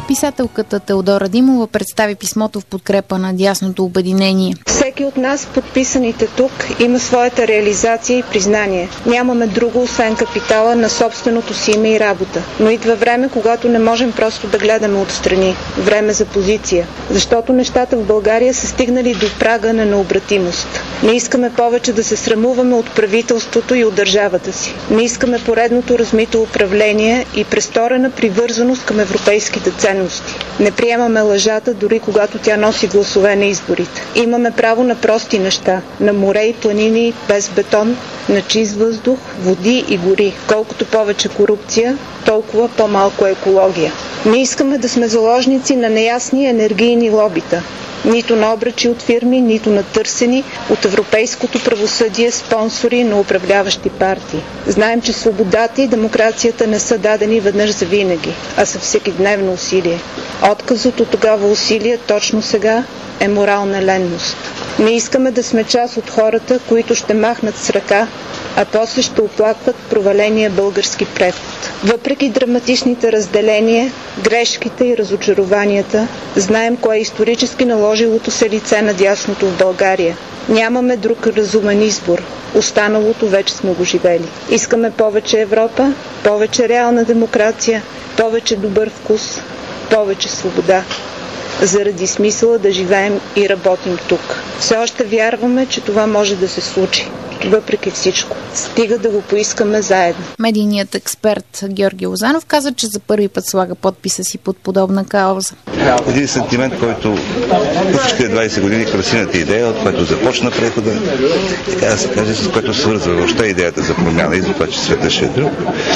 Писателката Теодора Димова представи писмото в подкрепа на дясното обединение. Всеки от нас, подписаните тук, има своята реализация и признание. Нямаме друго, освен капитала на собственото си име и работа. Но идва време, когато не можем просто да гледаме отстрани. Време за позиция. Защото нещата в България са стигнали до прага на необратимост. Не искаме повече да се срамуваме от правителството и от държавата си. Не искаме поредното размито управление и престорена привързаност към европейските ценности. Не приемаме лъжата, дори когато тя носи гласове на изборите. Имаме право на прости неща, на море и планини без бетон, на чист въздух, води и гори. Колкото повече корупция, толкова по-малко екология. Не искаме да сме заложници на неясни енергийни лобита. Нито на обръчи от фирми, нито на търсени от европейското правосъдие спонсори на управляващи партии. Знаем, че свободата и демокрацията не са дадени веднъж за винаги, а са всекидневно усилие. Отказът от тогава усилие точно сега е морална ленност. Не искаме да сме част от хората, които ще махнат с ръка, а после ще оплакват проваления български преход. Въпреки драматичните разделения, грешките и разочарованията, знаем кое е исторически наложилото се лице на дясното в България. Нямаме друг разумен избор. Останалото вече сме го живели. Искаме повече Европа, повече реална демокрация, повече добър вкус, повече свобода. Заради смисъла да живеем и работим тук. Все още вярваме, че това може да се случи. Въпреки всичко. Стига да го поискаме заедно. Медийният експерт Георги Лозанов каза, че за първи път слага подписа си под подобна кауза. Един сантимент, който всички 20 години красивата идея, от което започна прехода, така да се каже, с което свързва въобще идеята за промяна и за това, че света ще е друг,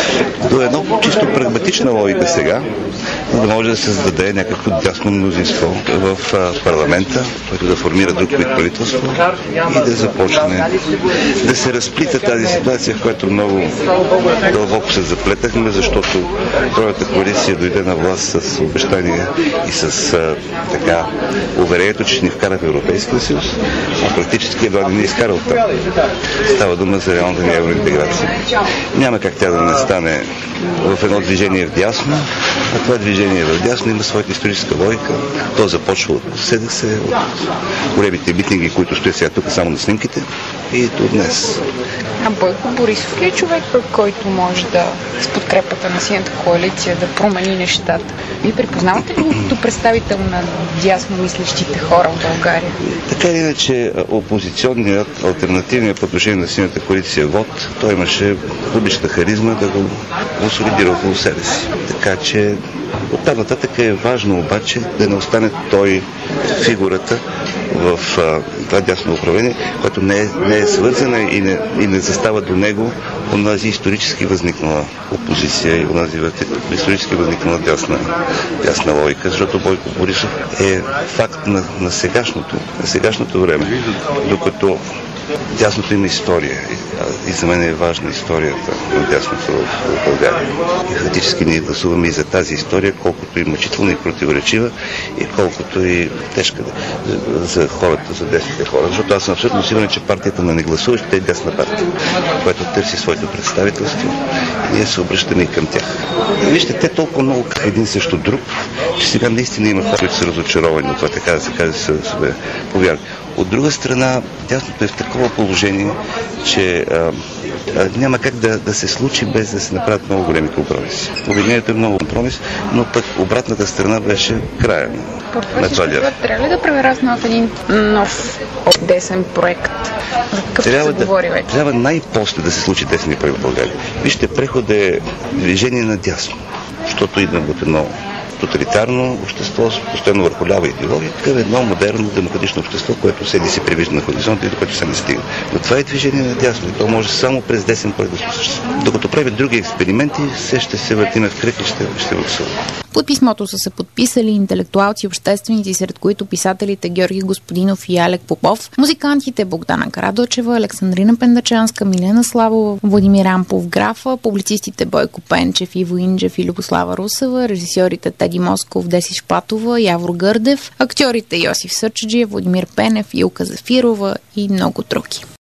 до едно чисто прагматична логика сега, да може да се създаде някакво дясно мнозинство в парламента, което да формира друг вид правителство и да започне да се разплита тази ситуация, в която много дълбоко се заплетахме, защото Тройната коалиция дойде на власт с обещания и с така уверението, че ще ни вкара в Европейския съюз, а практически едва не ни изкара от там. Става дума за реалната ни евроинтеграция. Няма как тя да не стане в едно движение в дясно, а това движение в дясно има своята историческа логика. То започва от СДС, от големите митинги, които стоят сега тук само на снимките и до днес. А Бойко Борисов ли е човек, който може да с подкрепата на Синята коалиция да промени нещата? Вие припознавате ли като представител на дясно мислещите хора в България? Така или иначе, опозиционният, альтернативният по отношение на Синята коалиция вод, той имаше публичната харизма да го консолидира около себе си. Така че оттам нататък е важно обаче да не остане той фигурата в това дясно управление, което не е свързана и не застава до него онази исторически възникнала опозиция и онази исторически възникнала дясна логика, защото Бойко Борисов е факт на сегашното време, докато дясното има история и за мен е важна историята на дясното в България. И фактически ние гласуваме и за тази история, колкото и мъчителна и противоречива и колкото и тежка за хората, за десните хора. Защото аз съм абсолютно сигурен, че партията на негласуващите е дясна партия, която търси своето представителство и ние се обръщаме и към тях. Вижте, те толкова много един срещу друг, че сега наистина има хора, които са разочаровани от това, така да се каже, са повярвали. От друга страна, дясното е в такова положение, че няма как да се случи без да се направят много големи компромиси. Обединението е много компромис, но пък обратната страна беше края на това дясно. Трябва ли да прерасне от един нов десен проект? За какъв се говори вече? Трябва най-после да се случи десния проект в България. Вижте, преход е движение на дясно, защото идва от едно тоталитарно общество, постоянно върху лява идеология, към едно модерно демократично общество, което седи си привижда на хоризонта и до което се не стига. Но това е движение на дясно и то може само през десен проект да се осъществи. Докато правят други експерименти, все ще се въртиме в кръг и ще буксуваме. Под писмото са се подписали интелектуалци и общественици, сред които писателите Георги Господинов и Алек Попов, музикантите Богдана Карадочева, Александрина Пендачанска, Милена Славова, Владимир Ампов Графа, публицистите Бойко Пенчев, Иво Инджев и Любослава Русева, режисьорите Теди Москов, Деси Шпатова, Явор Гърдев, актьорите Йосиф Сърчеджиев, Владимир Пенев, Илка Зафирова и много други.